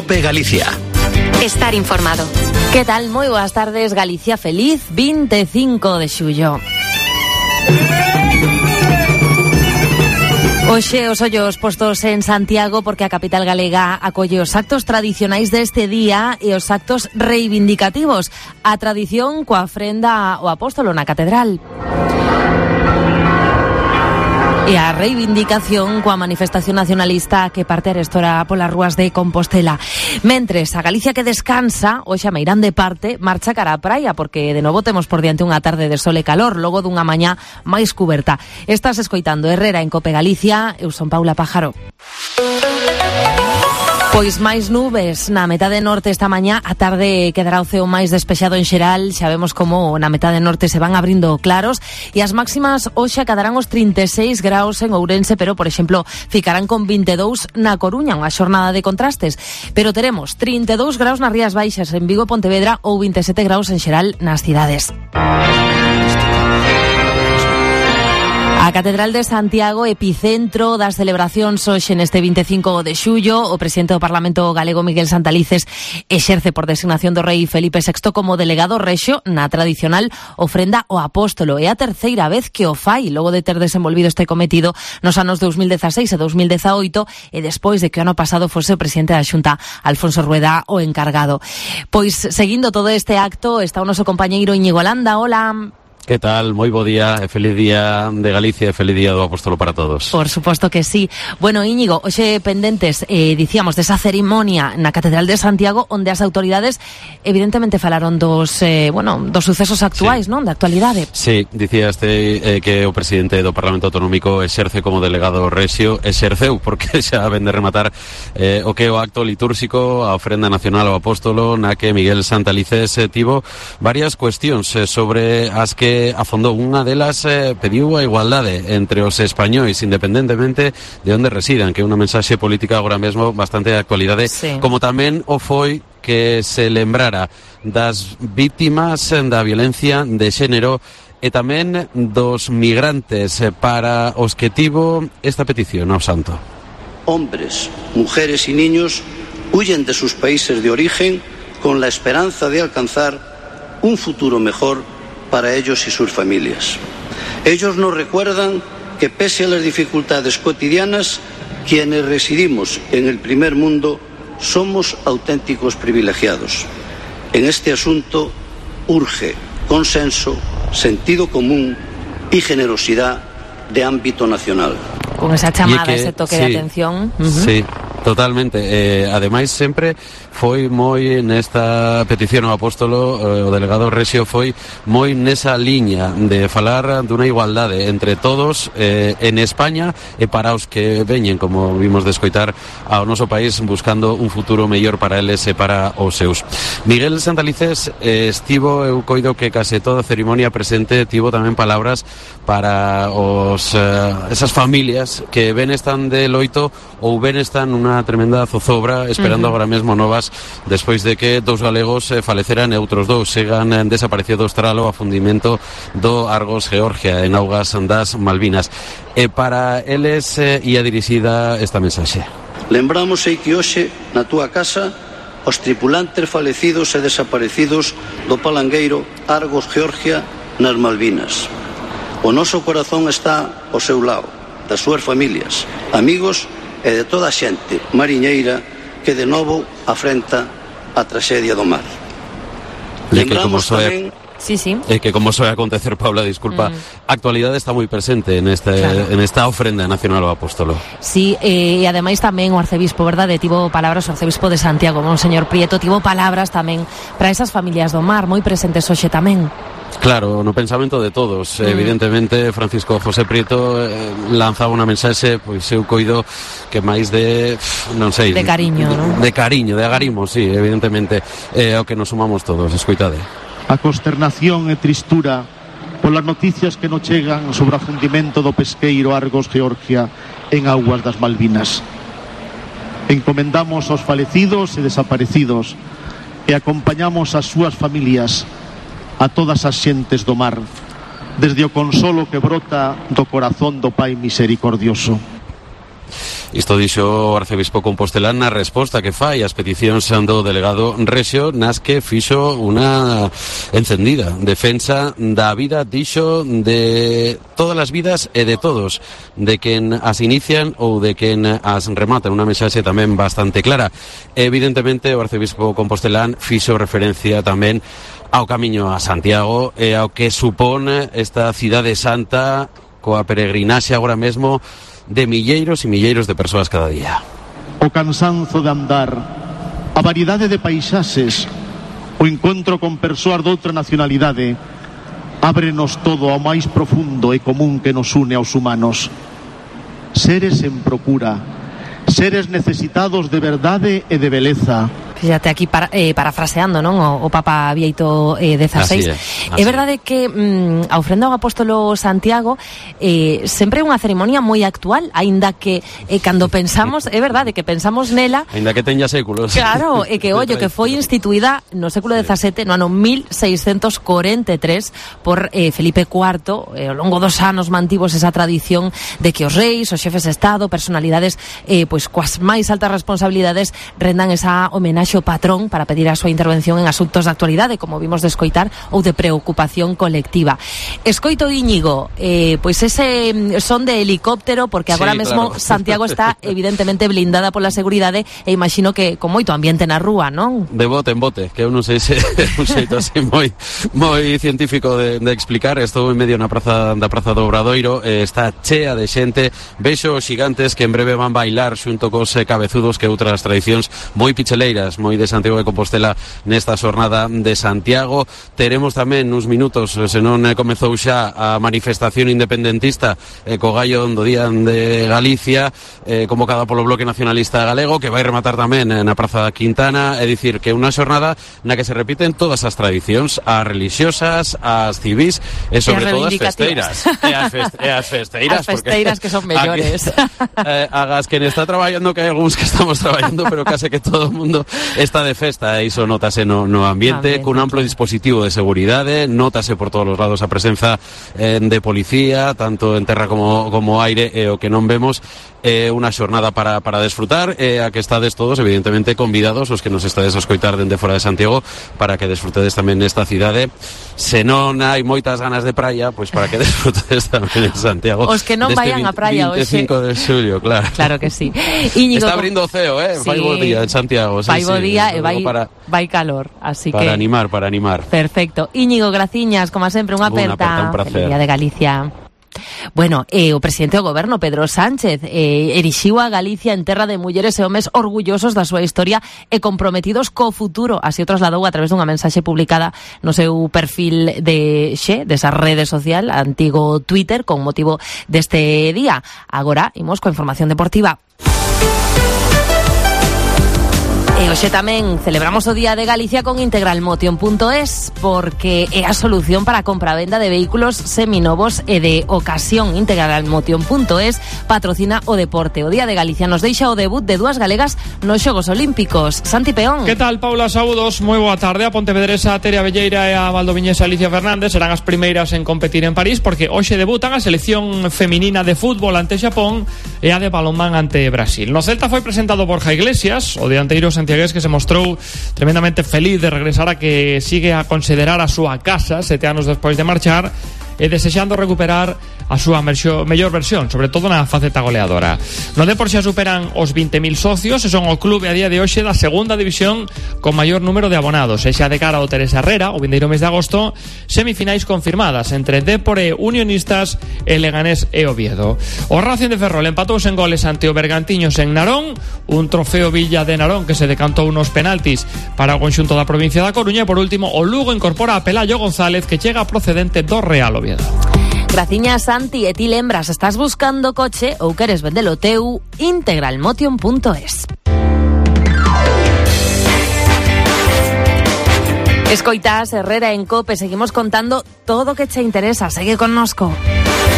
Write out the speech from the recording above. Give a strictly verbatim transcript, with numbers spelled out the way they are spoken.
COPE Galicia. Estar informado. Que tal? Moi boas tardes, Galicia feliz, veinticinco de xullo. Hoxe os ollos postos en Santiago porque a capital galega acolle os actos tradicionais deste día e os actos reivindicativos. A tradición coa ofrenda ao apóstolo na catedral. E a reivindicación coa manifestación nacionalista que parte arestora polas rúas de Compostela. Mentres, a Galicia que descansa, hoxe a Meirán de parte, marcha cara á praia, porque de novo temos por diante unha tarde de sol e calor, logo dunha mañá máis cuberta. Estás escoitando Herrera en Cope Galicia, eu son Paula Pájaro. Pois máis nubes na metade norte esta mañá, a tarde quedará o ceo máis despexado en xeral, xa vemos como na metade norte se van abrindo claros e as máximas hoxe acadarán os trinta e seis graus en Ourense, pero, por exemplo, ficarán con vinte e dous na Coruña, unha xornada de contrastes, pero teremos trinta e dous graus nas Rías Baixas, en Vigo e Pontevedra, ou vinte e sete graus en xeral nas cidades. A Catedral de Santiago, epicentro das celebracións hoxe neste veinticinco de xullo, o presidente do Parlamento galego Miguel Santalices exerce por designación do rei Felipe sexto como delegado rexio na tradicional ofrenda ao apóstolo. É a terceira vez que o fai, logo de ter desenvolvido este cometido nos anos dos mil dezaseis e dos mil dezaoito e despois de que o ano pasado fose o presidente da Xunta, Alfonso Rueda, o encargado. Pois, seguindo todo este acto, está o noso compañeiro Íñigo Landa. Hola. Que tal? Moi bo día, e feliz día de Galicia e feliz día do apóstolo para todos. Por suposto que sí. Bueno, Íñigo, hoxe pendentes, eh, dicíamos, desa cerimonia na Catedral de Santiago, onde as autoridades evidentemente falaron dos, eh, bueno, dos sucesos actuais, sí, non? Da actualidade. Sí, dicíaste eh, que o presidente do Parlamento Autonómico exerce como delegado rexio, exerceu, porque xa ven de rematar eh, o que é o acto litúrxico, a ofrenda nacional ao apóstolo, na que Miguel Santalices eh, tivo varias cuestións eh, sobre as que afondou. Unha delas eh, pediu a igualdade entre os españois independentemente de onde residan, que é unha mensaxe política agora mesmo bastante de actualidade, sí. Como tamén o foi que se lembrara das vítimas da violencia de xénero e tamén dos migrantes para os que tivo esta petición ao santo. Hombres, mujeres y niños huyen de sus países de origen con la esperanza de alcanzar un futuro mejor para ellos y sus familias. Ellos nos recuerdan que pese a las dificultades cotidianas, quienes residimos en el primer mundo somos auténticos privilegiados. En este asunto urge consenso, sentido común y generosidad de ámbito nacional. Con esa chamada, que, ese toque sí, de atención. Uh-huh. Sí, totalmente. Eh, ademais, sempre foi moi nesta petición ao apóstolo, eh, o delegado rexio foi moi nesa liña de falar dunha igualdade entre todos eh, en España e para os que veñen, como vimos de escoitar, ao noso país buscando un futuro mellor para eles e para os seus. Miguel Santalices eh, estivo, eu coido que case toda a cerimonia presente tivo tamén palabras para os eh, esas familias que ben están de loito ou ben están nunha tremenda zozobra esperando uh-huh. agora mesmo novas despois de que dous galegos eh, faleceran e outros dous segan eh, desaparecidos tralo a fundimento do Argos Georgia en augas das Malvinas. E para eles eh, ia dirixida esta mensaxe. Lembramos aí que hoxe na túa casa os tripulantes falecidos e desaparecidos do palangueiro Argos Georgia nas Malvinas. O noso corazón está ao seu lado, das súas familias, amigos e de toda a xente mariñeira que de novo afrenta a traxedia do mar. Lembramos tamén... Sí, sí. É que como soe acontecer, Paula, disculpa, mm. a actualidade está moi presente en, este, claro. en esta ofrenda nacional ao apóstolo. Sí, e eh, ademais tamén o arcebispo, verdade, tivo palabras, o arcebispo de Santiago, Monseñor Prieto, tivo palabras tamén para esas familias do mar, moi presentes hoxe tamén. Claro, no pensamento de todos. Mm. Evidentemente, Francisco José Prieto eh, lanzaba unha mensaxe, pois eu coido que máis de, non sei... De cariño, de, non? De cariño, de agarimo, sí, evidentemente, é eh, o que nos sumamos todos, escoitade. A consternación e tristura polas noticias que nos chegan sobre o afundimento do pesqueiro Argos Georgia en augas das Malvinas. Encomendamos aos falecidos e desaparecidos e acompañamos as súas familias, a todas as xentes do mar, desde o consolo que brota do corazón do Pai misericordioso. Isto dixo o arcebispo compostelán na resposta que fai as peticións do delegado Rexio, nas que fixo unha encendida defensa da vida, dixo, de todas as vidas e de todos, de quen as inician ou de quen as rematan. Unha mensaxe tamén bastante clara. Evidentemente, o arcebispo compostelán fixo referencia tamén ao camiño a Santiago e ao que supone esta cidade santa coa peregrinaxe agora mesmo de milleiros e milleiros de persoas cada día. O cansanzo de andar, a variedade de paisaxes, o encontro con persoas doutra nacionalidade, ábrenos todo ao máis profundo e común que nos une aos humanos. Seres en procura, seres necesitados de verdade e de beleza. Fíjate, aquí para, eh, parafraseando, non? O, o Papa Bieito eh, dezasseis. É, é verdade que mm, a ofrenda ao apóstolo Santiago eh, sempre é unha ceremonia moi actual, aínda que eh, cando pensamos, é verdade que pensamos nela, aínda que teña séculos. Claro, e que ollo que foi instituída no século dezasete, no ano mil seiscentos corenta e tres por eh, Felipe cuarto, eh, ao longo dos anos mantivos esa tradición de que os reis, os xefes de Estado, personalidades eh, pois coas máis altas responsabilidades rendan esa homenaxe o patrón para pedir a súa intervención en asuntos de actualidade, como vimos de escoitar, ou de preocupación colectiva. Escoito, Íñigo, eh, pois ese son de helicóptero, porque agora sí, mesmo claro. Santiago está evidentemente blindada pola seguridade e imagino que con moito ambiente na rúa, non? De bote en bote, que eu non sei se un xeito así moi moi científico de, de explicar. Estou en medio na praza da Praza do Obradoiro, eh, está chea de xente, vexo xigantes que en breve van bailar xunto cos eh, cabezudos que outras tradicións moi picheleiras moi de Santiago de Compostela nesta xornada de Santiago. Teremos tamén uns minutos, se non eh, comezou xa a manifestación independentista eh, co gallo do Día de Galicia, eh, convocada polo Bloque Nacionalista Galego, que vai rematar tamén eh, na Praza da Quintana. É dicir, que unha xornada na que se repiten todas as tradicións, as religiosas, as civis e sobre todo as festeiras. E as, fest, e as festeiras, as festeiras que son mellores. Aquí, eh, agas quen está traballando, que hai algúns que estamos traballando, pero case que todo o mundo está de festa, e iso notase no, no ambiente, ah, cun amplo dispositivo de seguridade, notase por todos os lados a presenza eh, de policía, tanto en terra como, como aire, e o que non vemos é eh, unha xornada para, para desfrutar, e eh, a que estades todos, evidentemente, convidados, os que nos estades a escoitar dende fora de Santiago, para que desfrutedes tamén nesta cidade. Se non hai moitas ganas de praia, pois para que desfrutedes tamén en Santiago. Os que non vayan a praia hoxe. vinte e cinco de xullo, claro. Claro que sí. Íñigo, está abrindo o ceo, eh? Sí. Vai bo día en Santiago. Vai bo sí, día sí, e vai, para, vai calor, así para que... Para animar, para animar. Perfecto. Íñigo, graciñas, como sempre, unha aperta. Unha aperta, un placer. El Día de Galicia. Bueno, eh, o presidente do goberno, Pedro Sánchez, eh, erixiu a Galicia en terra de mulleres e homes orgullosos da súa historia e comprometidos co futuro. Así o trasladou a través dunha mensaxe publicada no seu perfil de Xe, desa rede social, antigo Twitter, con motivo deste día. Agora, imos coa información deportiva. E hoxe tamén celebramos o Día de Galicia con integralmotion punto es, porque é a solución para a compra-venda de vehículos seminovos e de ocasión. integralmotion punto es patrocina o deporte. O Día de Galicia nos deixa o debut de dúas galegas nos Xogos Olímpicos. Santi Peón. Que tal, Paula? Saúdos, moi boa tarde. A pontevedresa Teria Velleira e a valdoviñesa Alicia Fernández serán as primeiras en competir en París, porque hoxe debutan a selección feminina de fútbol ante Xapón e a de balonmán ante Brasil. No Celta foi presentado Borja Iglesias, o dianteiro santiagués, que se mostrou tremendamente feliz de regresar a que sigue a considerar a súa casa sete anos despois de marchar, e desexando recuperar a súa versión, mellor versión, sobre todo na faceta goleadora. No Depor xa superan os vinte mil socios e son o clube a día de hoxe da segunda división con maior número de abonados, e xa de cara ao Teresa Herrera, o vindeiro mes de agosto, semifinais confirmadas entre Depor e Unionistas e Leganés e Oviedo. O Racing de Ferrol empatouse en goles ante o Bergantiños en Narón, un trofeo Villa de Narón que se decantou unos penaltis para o conxunto da provincia da Coruña, e por último o Lugo incorpora a Pelayo González, que chega procedente do Real Oviedo. Graciña, Santi, e ti lembras, estás buscando coche ou queres vendelo teu? integralmotion punto es. Escoitas Herrera en COPE, seguimos contando todo o que che interesa. Segue connosco.